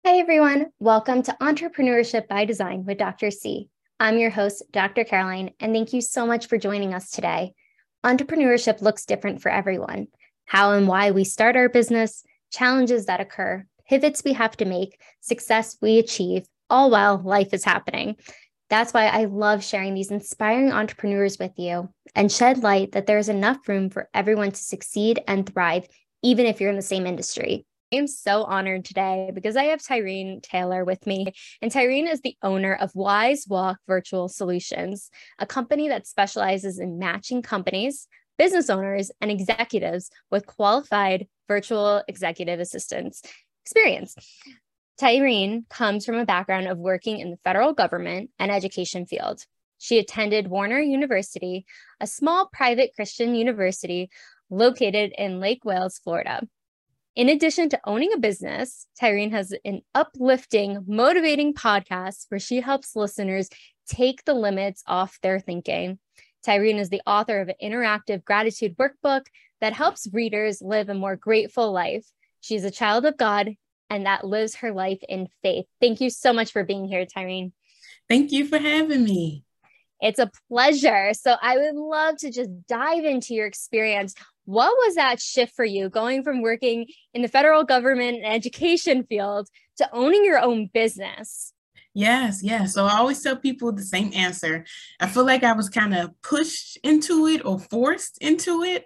Hi, everyone. Welcome to Entrepreneurship by Design with Dr. C. I'm your host, Dr. Caroline, and thank you so much for joining us today. Entrepreneurship looks different for everyone. How and why we start our business, challenges that occur, pivots we have to make, success we achieve, all while life is happening. That's why I love sharing these inspiring entrepreneurs with you and shed light that there is enough room for everyone to succeed and thrive, even if you're in the same industry. I am so honored today because I have Tyreen Taylor with me. And Tyreen is the owner of Wise Walk Virtual Solutions, a company that specializes in matching companies, business owners, and executives with qualified virtual executive assistants experience. Tyreen comes from a background of working in the federal government and education field. She attended Warner University, a small private Christian university located in Lake Wales, Florida. In addition to owning a business, Tyreen has an uplifting, motivating podcast where she helps listeners take the limits off their thinking. Tyreen is the author of an interactive gratitude workbook that helps readers live a more grateful life. She's a child of God and that lives her life in faith. Thank you so much for being here, Tyreen. Thank you for having me. It's a pleasure. So I would love to just dive into your experience. What was that shift for you going from working in the federal government and education field to owning your own business? Yes. So I always tell people the same answer. I feel like I was kind of pushed into it or forced into it.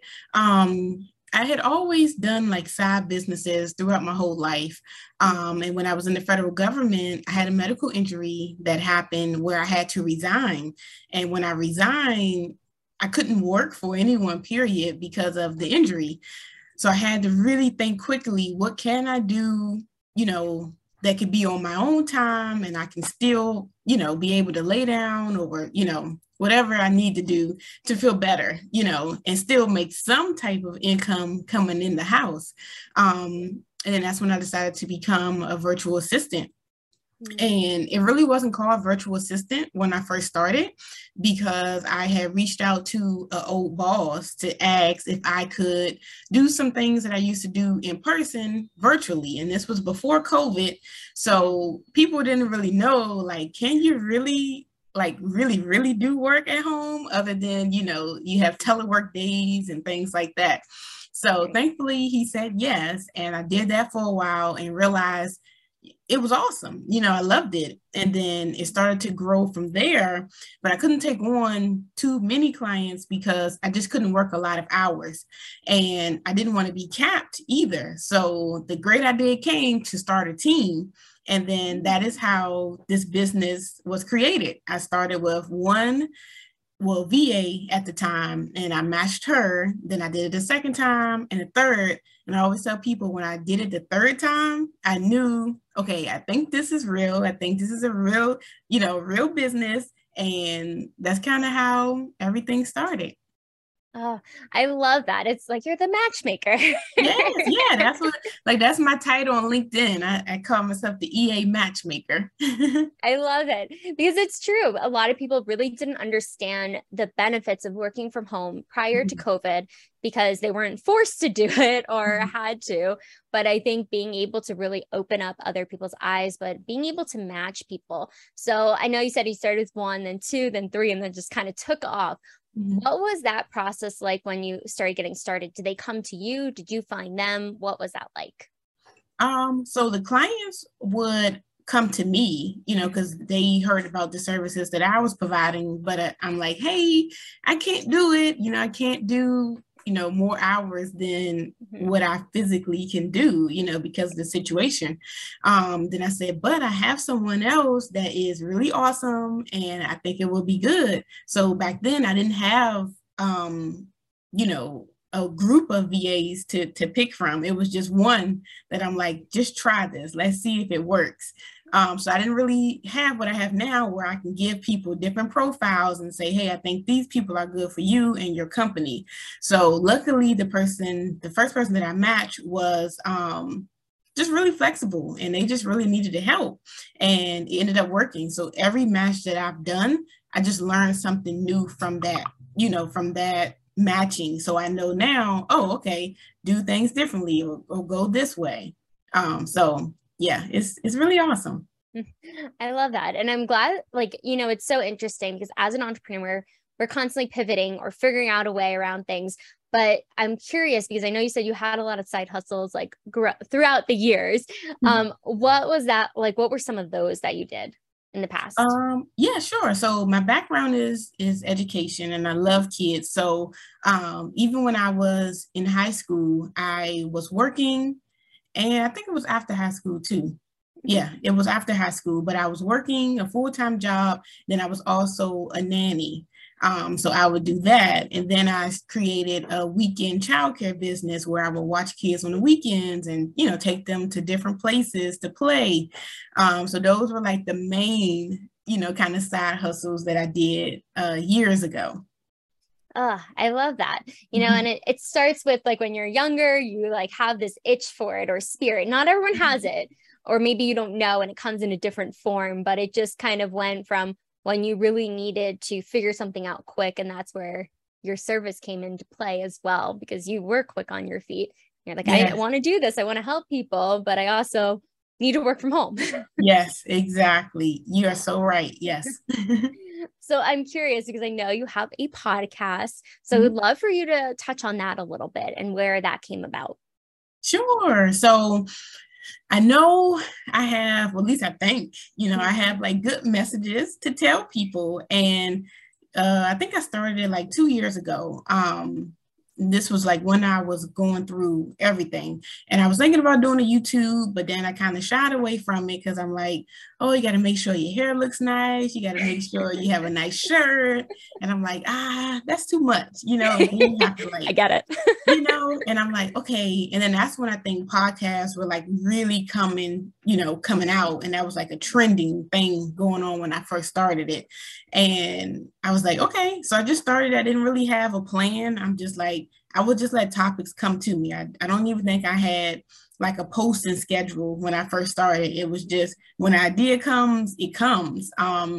I had always done like side businesses throughout my whole life. And when I was in the federal government, I had a medical injury that happened where I had to resign. And when I resigned, I couldn't work for anyone, period, because of the injury. So I had to really think quickly, what can I do, that could be on my own time and I can still, be able to lay down or, whatever I need to do to feel better, and still make some type of income coming in the house. And then that's when I decided to become a virtual assistant. And it really wasn't called virtual assistant when I first started because I had reached out to an old boss to ask if I could do some things that I used to do in person virtually. And this was before COVID. So people didn't really know, like, can you really really do work at home other than, you have telework days and things like that. So thankfully he said yes. And I did that for a while and realized it was awesome. I loved it. And then it started to grow from there, but I couldn't take on too many clients because I just couldn't work a lot of hours and I didn't want to be capped either. So the great idea came to start a team. And then that is how this business was created. I started with VA at the time, and I matched her. Then I did it the second time and the third. And I always tell people when I did it the third time, I knew, okay, I think this is real. I think this is a real, real business. And that's kind of how everything started. Oh, I love that. It's like you're the matchmaker. Yeah, that's my title on LinkedIn. I call myself the EA matchmaker. I love it because it's true. A lot of people really didn't understand the benefits of working from home prior to COVID because they weren't forced to do it or had to. But I think being able to really open up other people's eyes, but being able to match people. So I know you said you started with one, then two, then three, and then just kind of took off. What was that process like when you started getting started? Did they come to you? Did you find them? What was that like? So the clients would come to me, because they heard about the services that I was providing, but I'm like, hey, I can't do it. I can't do, more hours than what I physically can do, because of the situation. Then I said, but I have someone else that is really awesome and I think it will be good. So back then I didn't have, a group of VAs to pick from. It was just one that I'm like, just try this. Let's see if it works. So I didn't really have what I have now where I can give people different profiles and say, hey, I think these people are good for you and your company. So luckily the first person that I matched was just really flexible and they just really needed the help and it ended up working. So every match that I've done, I just learned something new from that, from that matching. So I know now, oh, okay, do things differently or go this way. So yeah, it's really awesome. I love that. And I'm glad, like, it's so interesting because as an entrepreneur, we're constantly pivoting or figuring out a way around things. But I'm curious because I know you said you had a lot of side hustles like throughout the years. What was that like? What were some of those that you did in the past? Yeah, sure. So my background is education and I love kids. So even when I was in high school, I was working, and I think it was after high school too. Yeah, it was after high school, but I was working a full-time job. Then I was also a nanny. So I would do that. And then I created a weekend childcare business where I would watch kids on the weekends and, take them to different places to play. So those were like the main, kind of side hustles that I did years ago. Oh, I love that. And it starts with like when you're younger, you like have this itch for it or spirit. Not everyone has it, or maybe you don't know and it comes in a different form, but it just kind of went from when you really needed to figure something out quick. And that's where your service came into play as well, because you were quick on your feet. You're like, Yes. I want to do this. I want to help people, but I also need to work from home. Yes, exactly. You are so right. Yes. So I'm curious because I know you have a podcast. So I would love for you to touch on that a little bit and where that came about. Sure. So I know I have, well, at least I think, I have like good messages to tell people. And I think I started it like 2 years ago. This was like when I was going through everything, and I was thinking about doing a YouTube, but then I kind of shied away from it because I'm like, oh, you got to make sure your hair looks nice. You got to make sure you have a nice shirt. And I'm like, that's too much, you have to like, I get it. And I'm like, okay. And then that's when I think podcasts were like really coming out. And that was like a trending thing going on when I first started it. And I was like, okay. So I just started. I didn't really have a plan. I'm just like, I would just let topics come to me. I don't even think I had like a posting schedule when I first started. It was just when an idea comes, it comes.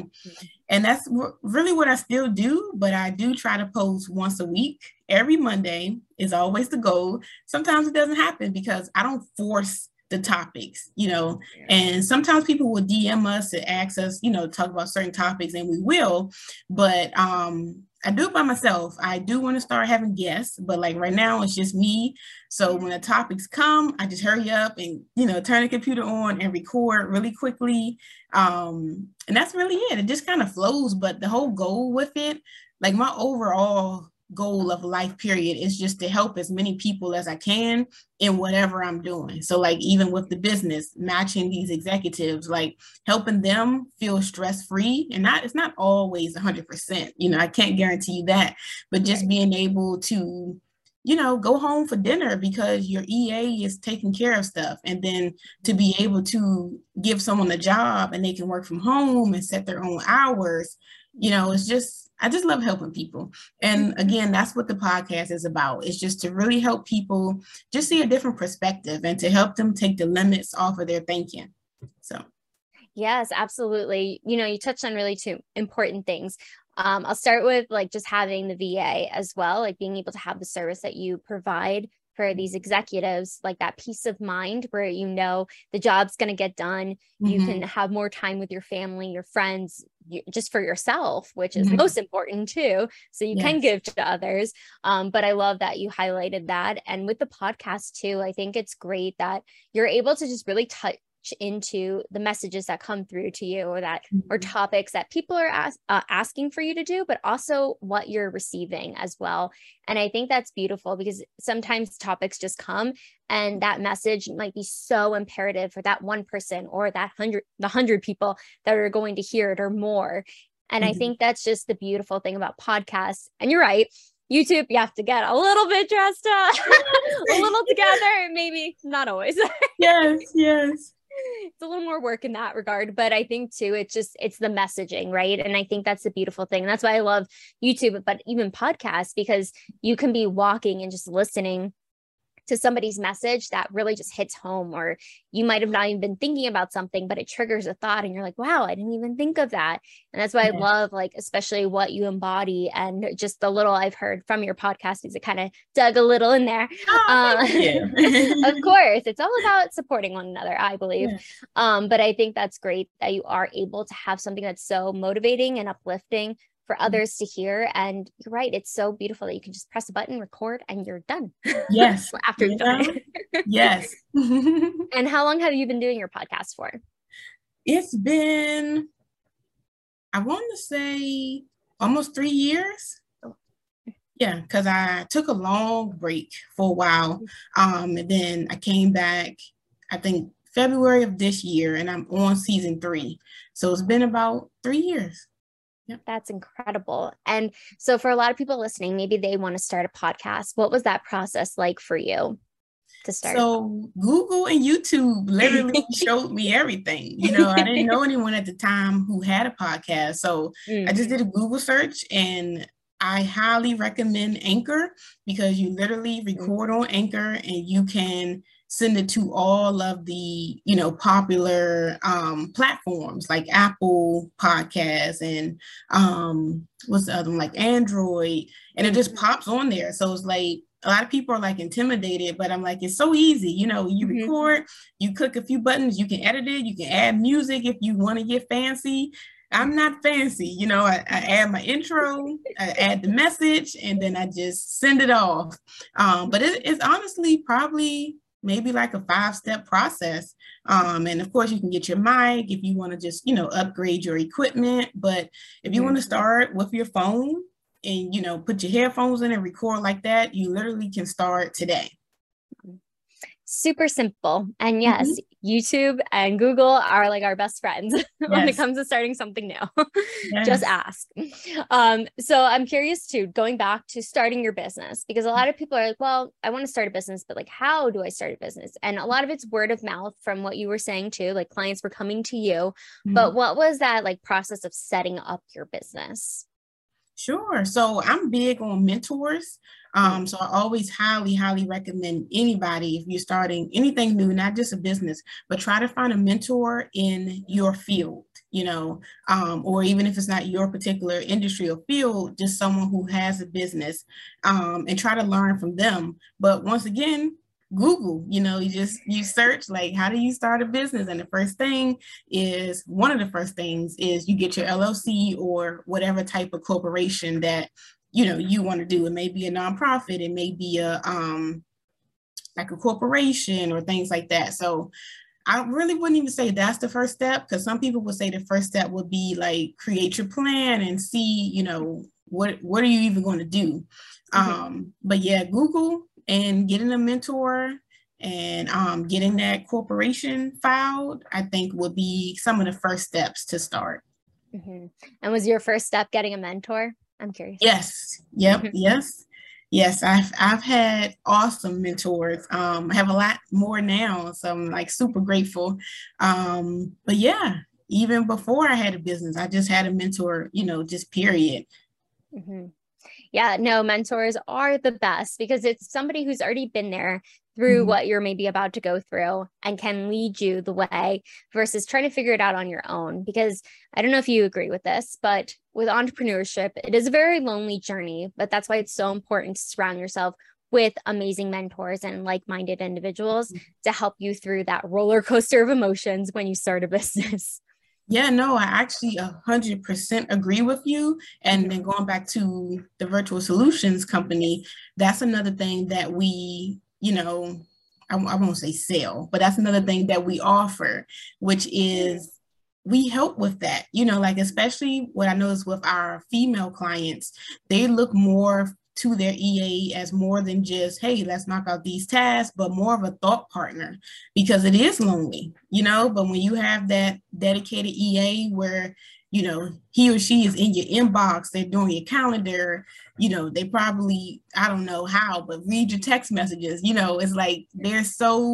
And that's really what I still do, but I do try to post once a week. Every Monday is always the goal. Sometimes it doesn't happen because I don't force the topics, and sometimes people will DM us and ask us, talk about certain topics, and we will, but I do it by myself. I do want to start having guests, but like right now it's just me. So when the topics come, I just hurry up and, turn the computer on and record really quickly. And that's really it. It just kind of flows, but the whole goal with it, like my overall goal of life period is just to help as many people as I can in whatever I'm doing. So like even with the business, matching these executives, like helping them feel stress-free, and it's not always 100%, I can't guarantee you that, but just being able to go home for dinner because your EA is taking care of stuff. And then to be able to give someone a job and they can work from home and set their own hours, I just love helping people. And again, that's what the podcast is about. It's just to really help people just see a different perspective and to help them take the limits off of their thinking. So. Yes, absolutely. You touched on really two important things. I'll start with like just having the VA as well, like being able to have the service that you provide for these executives, like that peace of mind where the job's going to get done. You can have more time with your family, your friends, just for yourself, which is most important too. So you can give to others. But I love that you highlighted that. And with the podcast too, I think it's great that you're able to just really touch into the messages that come through to you or topics that people are asking for you to do, but also what you're receiving as well. And I think that's beautiful because sometimes topics just come and that message might be so imperative for that one person or the 100 people that are going to hear it or more. And I think that's just the beautiful thing about podcasts. And you're right. YouTube, you have to get a little bit dressed up, a little together, maybe not always. Yes. It's a little more work in that regard, but I think too, it's the messaging, right? And I think that's the beautiful thing. And that's why I love YouTube, but even podcasts, because you can be walking and just listening to somebody's message that really just hits home, or you might have not even been thinking about something, but it triggers a thought and you're like, wow, I didn't even think of that. And that's why I love, like, especially what you embody, and just the little I've heard from your podcast is it kind of dug a little in there. Of course, it's all about supporting one another, I believe. But I think that's great that you are able to have something that's so motivating and uplifting for others to hear. And you're right, it's so beautiful that you can just press a button, record, and you're done. Yes. After you've done it. Yes. And how long have you been doing your podcast for? It's been, I want to say, almost 3 years. Yeah, because I took a long break for a while. And then I came back, I think February of this year, and I'm on season 3. So it's been about 3 years. Yep. That's incredible. And so for a lot of people listening, maybe they want to start a podcast. What was that process like for you to start? So Google and YouTube literally showed me everything. You know, I didn't know anyone at the time who had a podcast. So I just did a Google search, and I highly recommend Anchor, because you literally record on Anchor and you can send it to all of the, you know, popular platforms like Apple Podcasts and what's the other one, like Android, and it just pops on there. So it's like, a lot of people are like intimidated, but I'm like, it's so easy. You know, you record, you click a few buttons, you can edit it, you can add music if you want to get fancy. I'm not fancy, you know, I add my intro, I add the message, and then I just send it off. But it's honestly probably maybe like a 5-step process. And of course you can get your mic if you want to just, you know, upgrade your equipment. But if you want to start with your phone and, you know, put your headphones in and record like that, you literally can start today. Super simple. And yes, YouTube and Google are like our best friends when it comes to starting something new. Just ask. So I'm curious too, going back to starting your business, because a lot of people are like, well, I want to start a business, but like, how do I start a business? And a lot of it's word of mouth from what you were saying too, like clients were coming to you. But what was that like process of setting up your business? Sure. So I'm big on mentors. So I always highly recommend anybody, if you're starting anything new, not just a business, but try to find a mentor in your field, you know, or even if it's not your particular industry or field, just someone who has a business, and try to learn from them. But once again, Google, you know, you search like, how do you start a business? And one of the first things is you get your LLC or whatever type of corporation that, you know, you want to do. It may be a nonprofit, it may be a like a corporation or things like that. So I really wouldn't even say that's the first step, because some people would say the first step would be like create your plan and see, you know, what are you even going to do? But yeah, Google and getting a mentor and getting that corporation filed, I think would be some of the first steps to start. And was your first step getting a mentor? I'm curious. Yes. Yep. Yes. I've had awesome mentors. I have a lot more now, so I'm like super grateful. But yeah, even before I had a business, I just had a mentor, you know, just period. Yeah, no, mentors are the best, because it's somebody who's already been there through what you're maybe about to go through and can lead you the way, versus trying to figure it out on your own. Because I don't know if you agree with this, but with entrepreneurship, it is a very lonely journey, but that's why it's so important to surround yourself with amazing mentors and like-minded individuals to help you through that roller coaster of emotions when you start a business. Yeah, no, I actually 100% agree with you. And then going back to the virtual solutions company, that's another thing that we, you know, I won't say sell, but that's another thing that we offer, which is we help with that, you know, like especially what I notice with our female clients, they look more to their EA as more than just, hey, let's knock out these tasks, but more of a thought partner, because it is lonely, you know. But when you have that dedicated EA where, you know, he or she is in your inbox, they're doing your calendar, you know, they probably, I don't know how, but read your text messages, you know, it's like they're so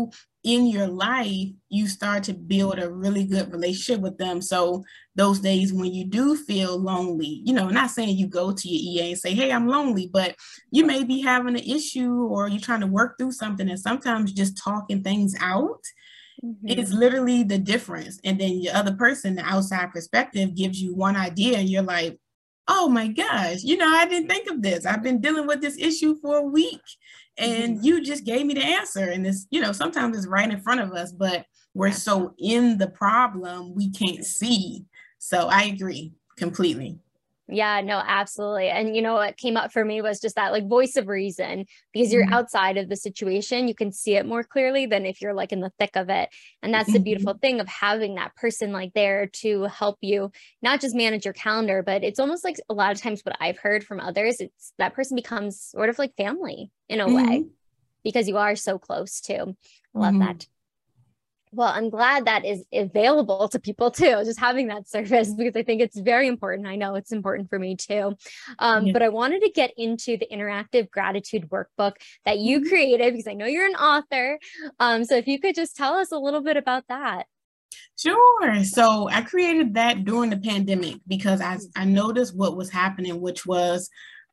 in your life, you start to build a really good relationship with them. So those days when you do feel lonely, not saying you go to your EA and say, hey, I'm lonely, but you may be having an issue or you're trying to work through something. And sometimes just talking things out is literally the difference. And then your other person, the outside perspective, gives you one idea and you're like, oh my gosh, I didn't think of this. I've been dealing with this issue for a week and you just gave me the answer. And this, sometimes it's right in front of us, but we're so in the problem, we can't see. So I agree completely. Yeah, no, absolutely. And what came up for me was just that like voice of reason, because you're outside of the situation, you can see it more clearly than if you're like in the thick of it. And that's the beautiful thing of having that person like there to help you not just manage your calendar, but it's almost like a lot of times what I've heard from others, it's that person becomes sort of like family in a way, because you are so close to. I love that. Well, I'm glad that is available to people too, just having that service, because I think it's very important. I know it's important for me too. But I wanted to get into the interactive gratitude workbook that you created, because I know you're an author. So if you could just tell us a little bit about that. Sure. So I created that during the pandemic because I noticed what was happening, which was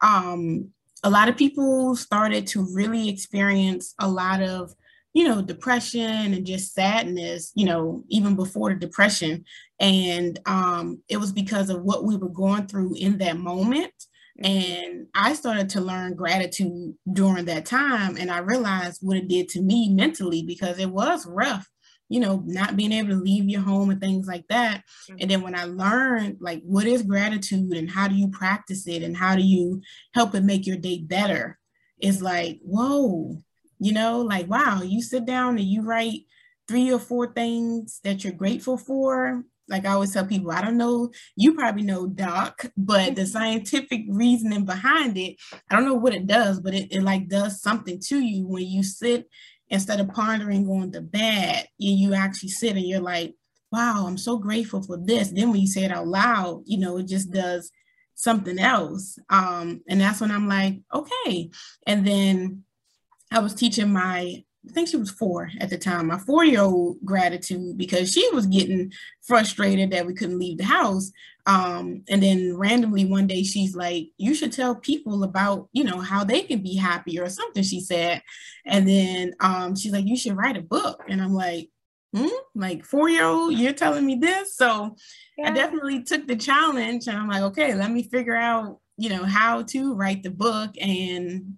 a lot of people started to really experience a lot of depression and just sadness, even before the depression. And it was because of what we were going through in that moment. And I started to learn gratitude during that time. And I realized what it did to me mentally, because it was rough, not being able to leave your home and things like that. And then when I learned like, what is gratitude and how do you practice it and how do you help it make your day better? It's like, whoa. Like, wow, you sit down and you write 3 or 4 things that you're grateful for. Like I always tell people, I don't know, you probably know, Doc, but the scientific reasoning behind it, I don't know what it does, but it like does something to you when you sit, instead of pondering on the bad, you actually sit and you're like, wow, I'm so grateful for this. Then when you say it out loud, it just does something else. And that's when I'm like, okay. And then I was teaching I think she was 4 at the time, my 4-year-old gratitude, because she was getting frustrated that we couldn't leave the house. And then randomly one day she's like, you should tell people about, how they can be happy or something, she said. And then she's like, you should write a book. And I'm like, like 4-year-old, you're telling me this? So I definitely took the challenge and I'm like, okay, let me figure out, how to write the book. And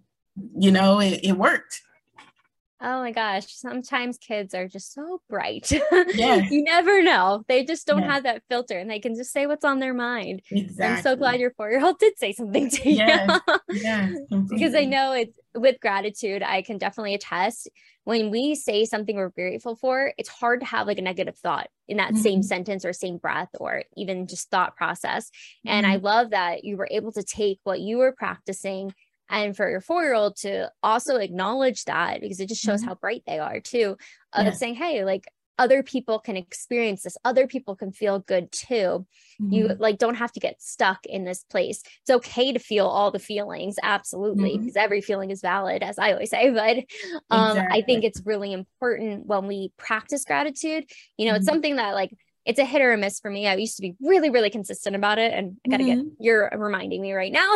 it worked. Oh my gosh. Sometimes kids are just so bright. Yes. You never know. They just don't have that filter and they can just say what's on their mind. Exactly. I'm so glad your 4-year-old did say something to you. Yes, because I know it's with gratitude, I can definitely attest when we say something we're grateful for, it's hard to have like a negative thought in that same sentence or same breath or even just thought process. And I love that you were able to take what you were practicing and for your 4-year-old to also acknowledge that, because it just shows how bright they are too, of saying, hey, like other people can experience this. Other people can feel good too. You like don't have to get stuck in this place. It's okay to feel all the feelings. Absolutely. Because every feeling is valid, as I always say, but I think it's really important when we practice gratitude, it's something that like, it's a hit or a miss for me. I used to be really, really consistent about it. And I gotta get, you're reminding me right now.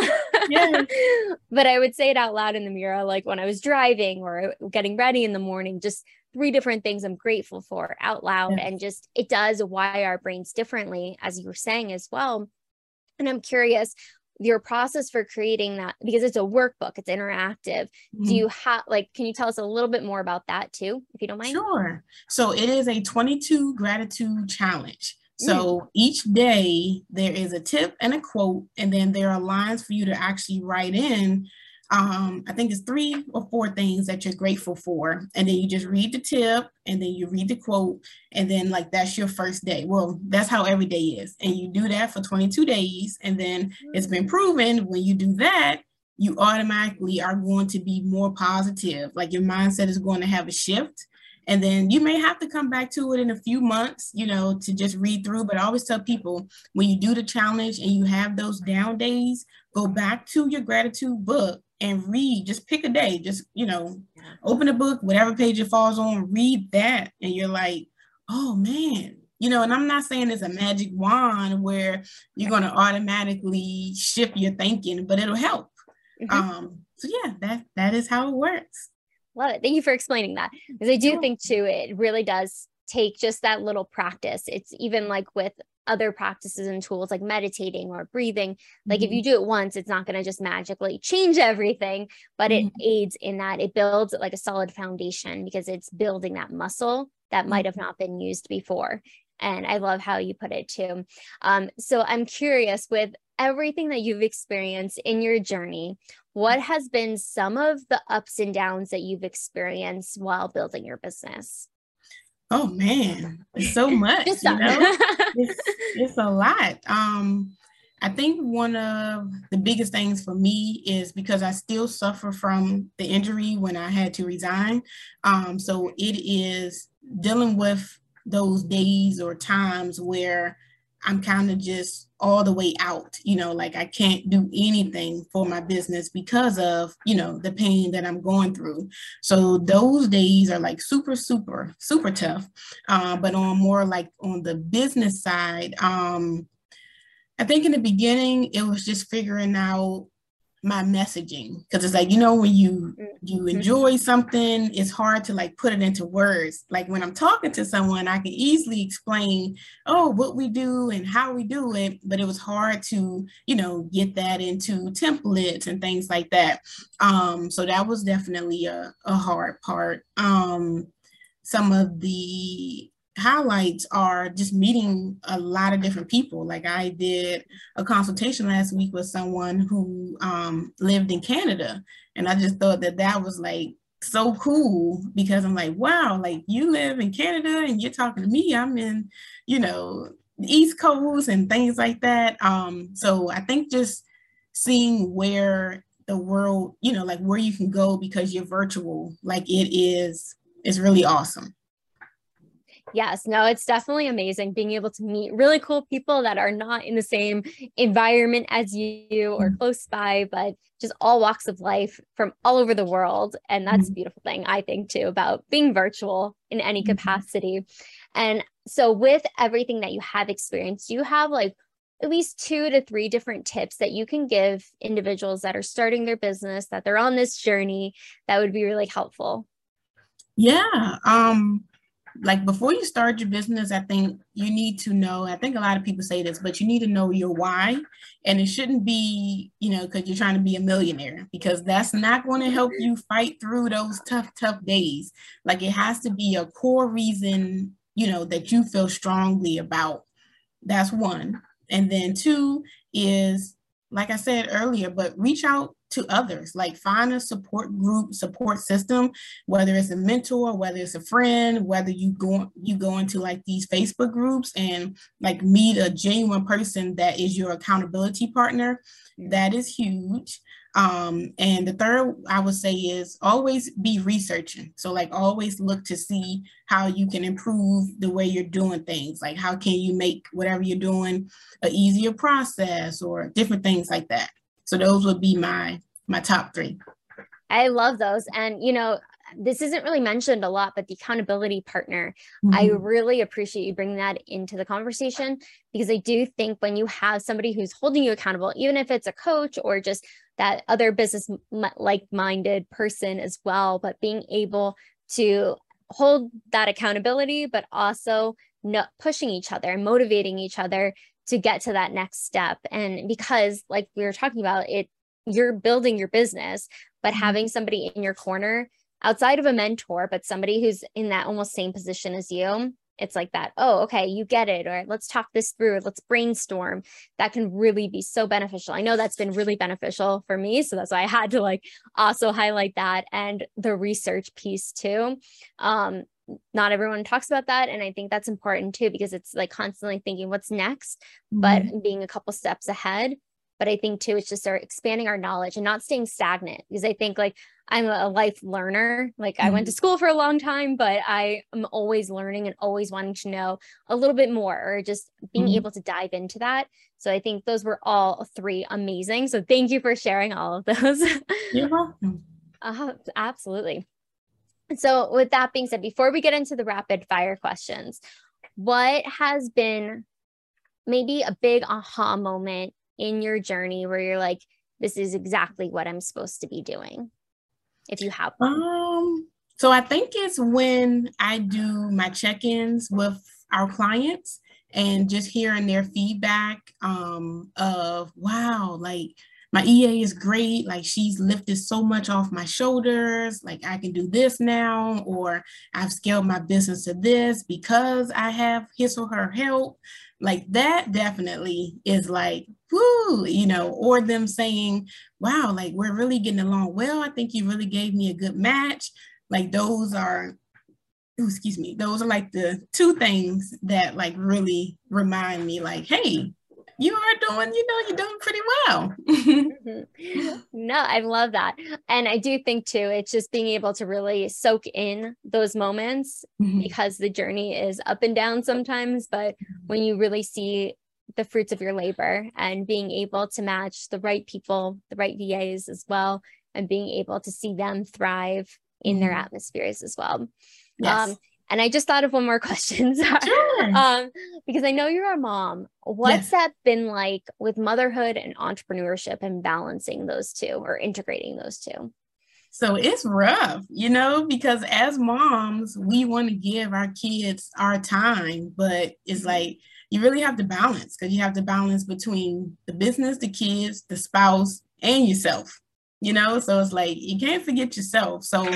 But I would say it out loud in the mirror, like when I was driving or getting ready in the morning, just 3 different things I'm grateful for out loud. And just, it does wire our brains differently, as you were saying as well. And I'm curious, your process for creating that, because it's a workbook, it's interactive. Do you have can you tell us a little bit more about that too, if you don't mind? Sure. So it is a 22 gratitude challenge. So each day there is a tip and a quote, and then there are lines for you to actually write in. I think it's 3 or 4 things that you're grateful for. And then you just read the tip and then you read the quote. And then like, that's your first day. Well, that's how every day is. And you do that for 22 days. And then it's been proven when you do that, you automatically are going to be more positive. Like your mindset is going to have a shift. And then you may have to come back to it in a few months, to just read through. But I always tell people, when you do the challenge and you have those down days, go back to your gratitude book and read, just pick a day, just, open a book, whatever page it falls on, read that, and you're like, oh man. And I'm not saying it's a magic wand where you're going to automatically shift your thinking, but it'll help. So yeah, that is how it works. Love it. Thank you for explaining that. Because I do think too, it really does take just that little practice. It's even like with other practices and tools like meditating or breathing. Like if you do it once, it's not going to just magically change everything, but it aids in that. It builds like a solid foundation because it's building that muscle that might have not been used before. And I love how you put it too. So I'm curious, with everything that you've experienced in your journey, what has been some of the ups and downs that you've experienced while building your business? Oh man, it's so much, it's a lot. I think one of the biggest things for me is because I still suffer from the injury when I had to resign. So it is dealing with those days or times where I'm kind of just all the way out, like I can't do anything for my business because of, the pain that I'm going through. So those days are like super, super, super tough. But on more like on the business side, I think in the beginning, it was just figuring out my messaging, because it's like, when you enjoy something, it's hard to like put it into words. Like when I'm talking to someone, I can easily explain, what we do and how we do it, but it was hard to, get that into templates and things like that. So that was definitely a hard part. Some of the highlights are just meeting a lot of different people. Like I did a consultation last week with someone who lived in Canada. And I just thought that was like so cool, because I'm like, wow, like you live in Canada and you're talking to me. I'm in, the East Coast and things like that. So I think just seeing where the world, like where you can go because you're virtual, like it's really awesome. Yes, no, it's definitely amazing being able to meet really cool people that are not in the same environment as you or close by, but just all walks of life from all over the world. And that's a beautiful thing, I think, too, about being virtual in any capacity. And so with everything that you have experienced, you have like at least 2 to 3 different tips that you can give individuals that are starting their business, that they're on this journey, that would be really helpful. Yeah. Like before you start your business, I think you need to know, I think a lot of people say this, but you need to know your why. And it shouldn't be, because you're trying to be a millionaire, because that's not going to help you fight through those tough days. Like it has to be a core reason, that you feel strongly about. That's one. And then 2 is, like I said earlier, but reach out to others, like find a support group, support system, whether it's a mentor, whether it's a friend, whether you go into like these Facebook groups and like meet a genuine person that is your accountability partner. That is huge. And the third I would say is always be researching. So like always look to see how you can improve the way you're doing things. Like how can you make whatever you're doing an easier process or different things like that. So those would be my top 3. I love those. And, this isn't really mentioned a lot, but the accountability partner, I really appreciate you bringing that into the conversation, because I do think when you have somebody who's holding you accountable, even if it's a coach or just that other business like-minded person as well, but being able to hold that accountability, but also not pushing each other and motivating each other to get to that next step. And because like we were talking about it, you're building your business, but having somebody in your corner outside of a mentor, but somebody who's in that almost same position as you, it's like that, oh, okay, you get it. Or let's talk this through. Let's brainstorm. That can really be so beneficial. I know that's been really beneficial for me. So that's why I had to like also highlight that, and the research piece too. Not everyone talks about that. And I think that's important too, because it's like constantly thinking what's next, but being a couple steps ahead. But I think too, it's just expanding our knowledge and not staying stagnant, because I think like I'm a life learner. Like I went to school for a long time, but I am always learning and always wanting to know a little bit more, or just being able to dive into that. So I think those were all 3 amazing. So thank you for sharing all of those. You're welcome. Absolutely. So with that being said, before we get into the rapid fire questions, what has been maybe a big aha moment in your journey where you're like, this is exactly what I'm supposed to be doing, if you have one? So I think it's when I do my check-ins with our clients and just hearing their feedback of, wow, like my EA is great. Like she's lifted so much off my shoulders. Like I can do this now, or I've scaled my business to this because I have his or her help. Like that definitely is like, whoo, you know, or them saying, wow, like we're really getting along well. I think you really gave me a good match. Like those are, excuse me, those are like the two things that like really remind me like, hey, you are doing, you know, you're doing pretty well. No, I love that. And I do think too, it's just being able to really soak in those moments because the journey is up and down sometimes, but when you really see the fruits of your labor and being able to match the right people, the right VAs as well, and being able to see them thrive in their atmospheres as well. Yes. And I just thought of one more question. Sure. Because I know you're a mom. What's that been like with motherhood and entrepreneurship and balancing those two or integrating those two? So it's rough, you know, because as moms, we want to give our kids our time, but it's like you really have to balance because you have to balance between the business, the kids, the spouse, and yourself, you know? So it's like you can't forget yourself. So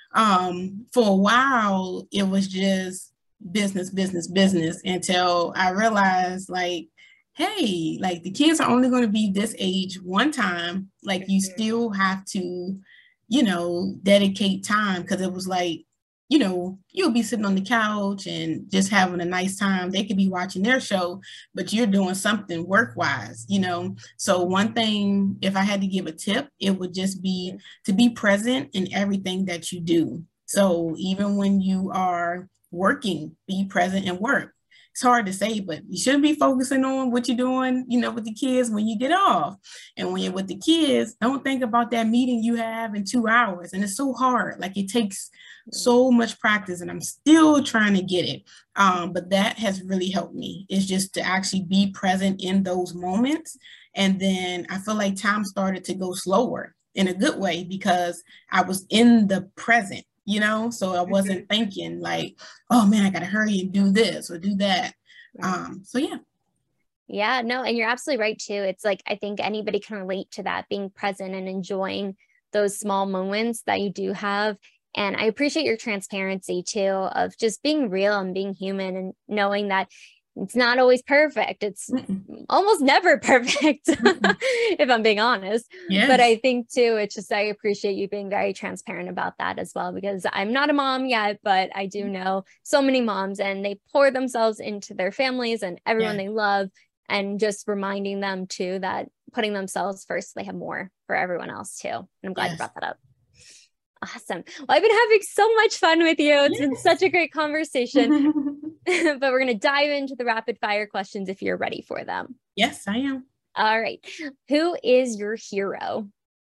for a while, it was just business, business, business until I realized like, hey, like the kids are only going to be this age one time. Like you still have to, you know, dedicate time because it was like, you know, you'll be sitting on the couch and just having a nice time. They could be watching their show, but you're doing something work-wise, you know. So one thing, if I had to give a tip, it would just be to be present in everything that you do. So even when you are working, be present and work. It's hard to say, but you should be focusing on what you're doing, you know, with the kids when you get off. And when you're with the kids, don't think about that meeting you have in 2 hours. And it's so hard. Like it takes so much practice and I'm still trying to get it. But that has really helped me is just to actually be present in those moments. And then I feel like time started to go slower in a good way because I was in the present, you know? So I wasn't thinking like, oh man, I got to hurry and do this or do that. So yeah. Yeah, no, and you're absolutely right too. It's like, I think anybody can relate to that, being present and enjoying those small moments that you do have. And I appreciate your transparency too, of just being real and being human and knowing that it's not always perfect. It's almost never perfect, if I'm being honest. Yes. But I think too, it's just, I appreciate you being very transparent about that as well, because I'm not a mom yet, but I do know so many moms and they pour themselves into their families and everyone they love. And just reminding them too that putting themselves first, they have more for everyone else too. And I'm glad you brought that up. Awesome. Well, I've been having so much fun with you. It's been such a great conversation. But we're going to dive into the rapid fire questions if you're ready for them. Yes, I am. All right. Who is your hero?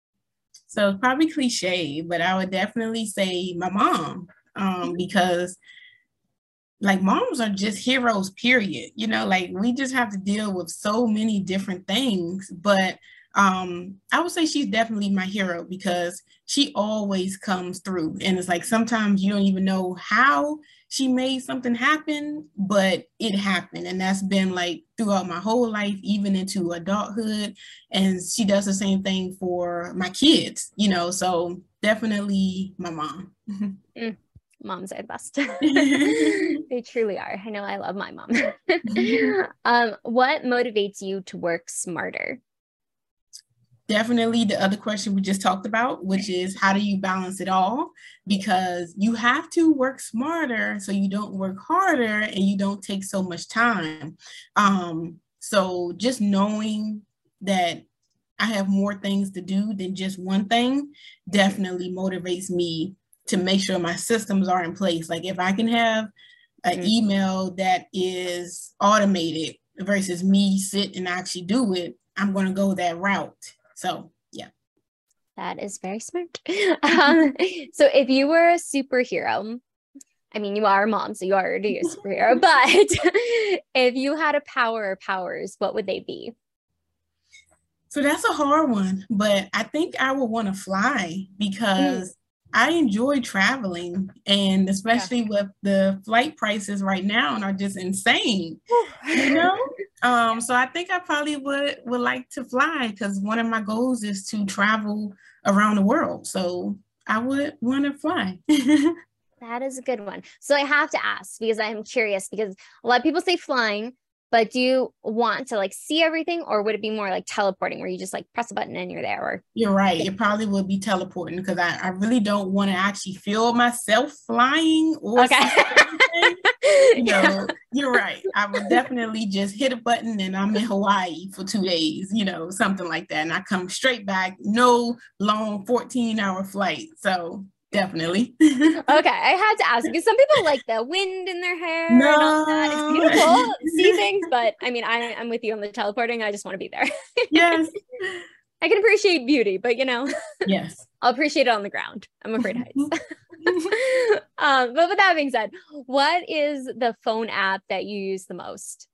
So it's probably cliche, but I would definitely say my mom, because like moms are just heroes, period. You know, like we just have to deal with so many different things. But I would say she's definitely my hero because she always comes through. And it's like sometimes you don't even know how she made something happen, but it happened. And that's been like throughout my whole life, even into adulthood. And she does the same thing for my kids, you know, so definitely my mom. Moms are the best. They truly are. I know I love my mom. What motivates you to work smarter? Definitely the other question we just talked about, which is how do you balance it all? Because you have to work smarter so you don't work harder and you don't take so much time. So just knowing that I have more things to do than just one thing definitely motivates me to make sure my systems are in place. Like if I can have an email that is automated versus me sit and actually do it, I'm going to go that route. So, yeah. That is very smart. So if you were a superhero, I mean, you are a mom, so you are already a superhero, but if you had a power or powers, what would they be? So that's a hard one, but I think I would want to fly Mm, because I enjoy traveling, and yeah. especially with the flight prices right now are just insane, you Whew. know? So I think I probably would like to fly because one of my goals is to travel around the world. So I would want to fly. That is a good one. So I have to ask because I'm curious because a lot of people say flying, but do you want to like see everything or would it be more like teleporting where you just like press a button and you're there or You're right. yeah. It probably would be teleporting because I really don't want to actually feel myself flying or Okay. see everything. Yeah. You're right. I would definitely just hit a button and I'm in Hawaii for 2 days, something like that. And I come straight back, no long 14-hour flight. So definitely. Okay, I had to ask because some people like the wind in their hair and all that. It's No. beautiful to see things, but I mean, I'm with you on the teleporting. I just want to be there. Yes. I can appreciate beauty, but Yes. I'll appreciate it on the ground. I'm afraid of heights. But with that being said, what is the phone app that you use the most?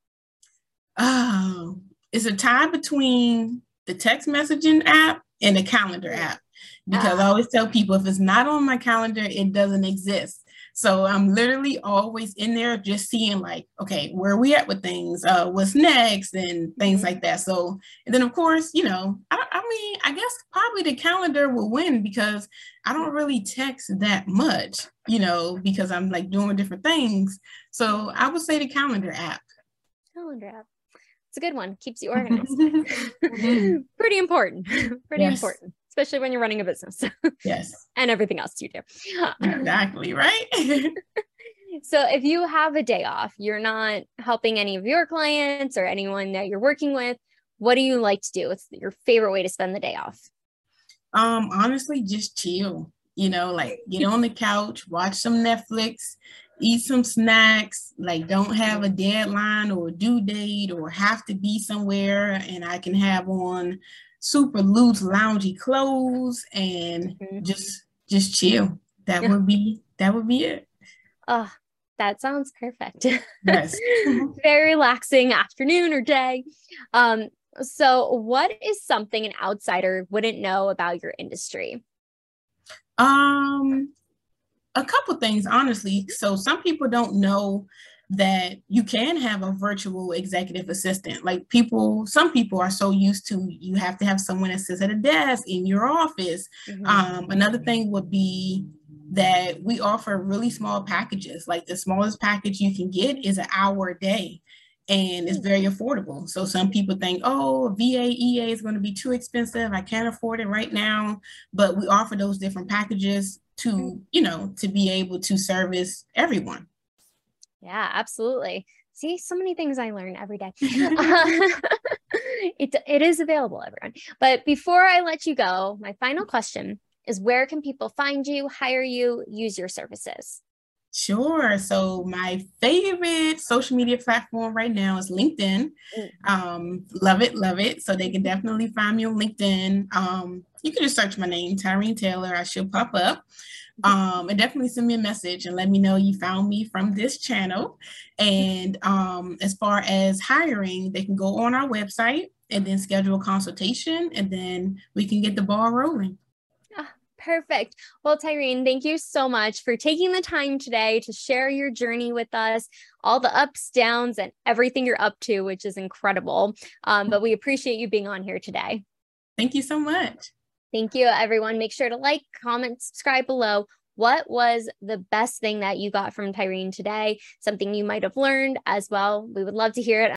Oh, it's a tie between the text messaging app and the calendar Mm. app because I Ah, always tell people if it's not on my calendar, it doesn't exist. So I'm literally always in there just seeing like, okay, where are we at with things? What's next and things mhm. like that. So, and then of course, I mean, I guess probably the calendar will win because I don't really text that much, because I'm like doing different things. So I would say the calendar app. Calendar app. It's a good one. Keeps you organized. Mhm. Pretty important. Pretty Yes, important, especially when you're running a business yes, and everything else you do. exactly, right? So if you have a day off, you're not helping any of your clients or anyone that you're working with, what do you like to do? What's your favorite way to spend the day off? Honestly, just chill, like get on the couch, watch some Netflix, eat some snacks, like don't have a deadline or a due date or have to be somewhere, and I can have on super loose loungy clothes and Mhm. just chill. That would be it. Oh, that sounds perfect. Yes. Very relaxing afternoon or day. Um, so what is something an outsider wouldn't know about your industry? Um, a couple things, honestly. So some people don't know that you can have a virtual executive assistant. Some people are so used to you have to have someone that sits at a desk in your office. Mhm. Another thing would be that we offer really small packages. Like the smallest package you can get is an hour a day. And it's very affordable. So some people think, oh, VA, EA is going to be too expensive. I can't afford it right now. But we offer those different packages to be able to service everyone. Yeah, absolutely. See, so many things I learn every day. It is available, everyone. But before I let you go, my final question is where can people find you, hire you, use your services? Sure. So my favorite social media platform right now is LinkedIn. Mm. Love it, love it. So they can definitely find me on LinkedIn. You can just search my name, Tyreen Taylor. I should pop up. And definitely send me a message and let me know you found me from this channel. And as far as hiring, they can go on our website and then schedule a consultation, and then we can get the ball rolling. Ah, perfect. Well, Tyreen, thank you so much for taking the time today to share your journey with us, all the ups, downs, and everything you're up to, which is incredible. But we appreciate you being on here today. Thank you so much. Thank you, everyone. Make sure to like, comment, subscribe below. What was the best thing that you got from Tyreen today? Something you might have learned as well. We would love to hear it.